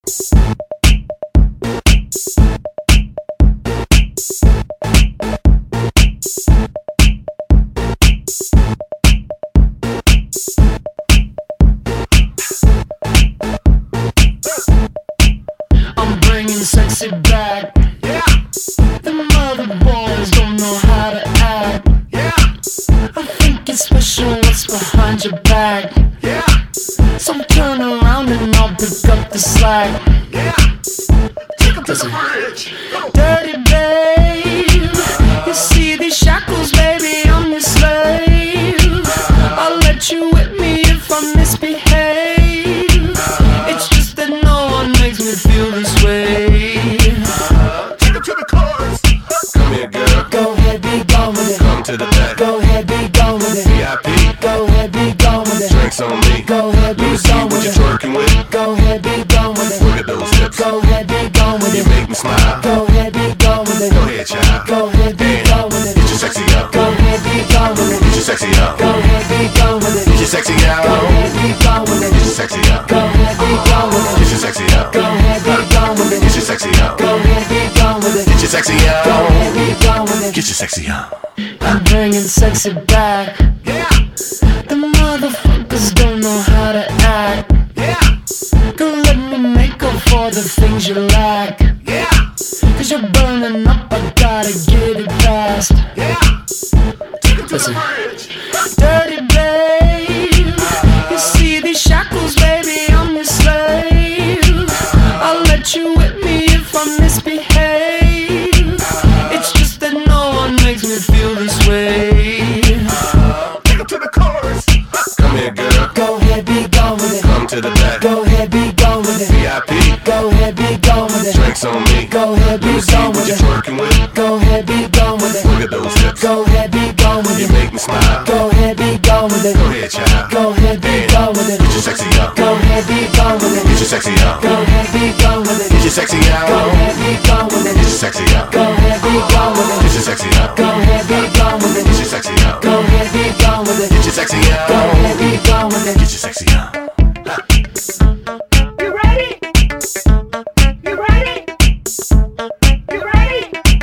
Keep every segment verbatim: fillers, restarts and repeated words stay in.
I'm bringing sexy back. Yeah, The mother boys don't know how to act. yeah, I think it's special what's behind your back. yeah, So turn around and I'll pick up the slack. yeah. Take him to the Listen. bridge. Go. Dirty babe, you see these shackles, baby, I'm your slave. I'll let you whip me if I misbehave. It's just that no one makes me feel this way. Take him to the chorus. Come here, girl. Go ahead, be gone with it. Come to the back. Go ahead, be gone with it. V I P. Go ahead, be gone with it. Drinks on me. Go ahead, be Let me see gone what with you're it. twerking with. Go ahead, be gone with it. Look at those hips. Go ahead, be gone with You it. make me smile. Go ahead, be gone with it. Go ahead, child. Go ahead, be gone with it. Get your sexy up. Go ahead, be gone with it. Get your sexy up. Go ahead, be gone with it. Get your sexy up. Go ahead, be gone with it. Get your sexy up. Go ahead, be gone with it. Get your sexy up. Go ahead, be gone with it. Get your sexy up. Go ahead, be gone with it. Get your sexy up. Go ahead, be gone with it. Get your sexy up. I'm bringing sexy back. Yeah, The motherfuckers don't know how to act. yeah, Girl, let me make up for the things you lack. yeah, Cause you're burning up, I gotta get it fast. yeah. Take him to Listen. the bridge. Dirty babe, you see these shackles, baby, I'm your slave. I'll let you whip me if I misbehave. It's just that no one makes me feel this way. Take him to the chorus. Come here, girl. Go ahead, be gone with it. Come to the back. Go ahead, be gone with it. V I P. Go ahead, be gone with it. Drinks on me. Go ahead, Let me be see gone what with you're it. twerking with. Go ahead, be gone with it. Look at those hips. Go ahead, be gone with You it. make me smile. Go ahead, be gone with it. Go ahead, child. Go ahead, be gone with it. Get your sexy up. Go ahead, be gone with it. Get your sexy up. Go ahead, be gone with it. Get your sexy Go up. ahead, be gone with Get it. your sexy up. Go ahead, be gone with Get it. your sexy up. Go ahead, be gone with Get it. your sexy up. Go ahead, be gone with it. Get your sexy up. Go ahead, be gone with it. Get your sexy up. You ready? You ready? You ready?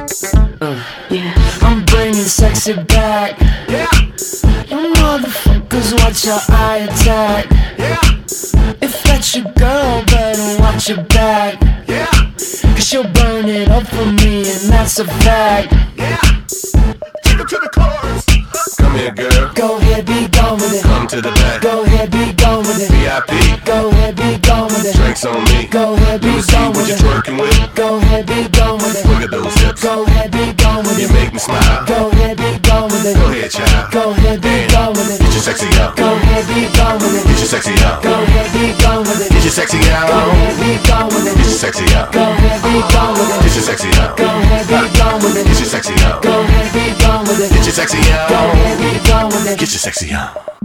I'm bringing sexy back. Yeah, You motherfuckers, watch your eye attack. yeah, If that's your girl, better watch your back. yeah, Cause she'll burn it up for me, and that's a fact. yeah. Take him to the chorus. Come here, girl. Go ahead, be gone with it. Come to the back. Go ahead, be gone with it. V I P. Go ahead, be gone with it. Drinks on me. Go ahead, Let be me see gone what with you're it. twerking with. Go ahead, be gone with it. Look at those hips. Go ahead, be gone with You it. make me smile. Go ahead, be gone with it. Go ahead, child. Go ahead, be gone with it. Get your sexy up. Go ahead, be gone with Get it. your sexy up. Go ahead, be gone with it. Get your sexy Go up. ahead, be gone with Get your it. sexy up. Go ahead, be gone with Get it. your sexy up. Go ahead, be gone with Get it. your sexy up. Go ahead, be gone with it. Get your sexy Go up. ahead, be gone with it. Get your sexy up.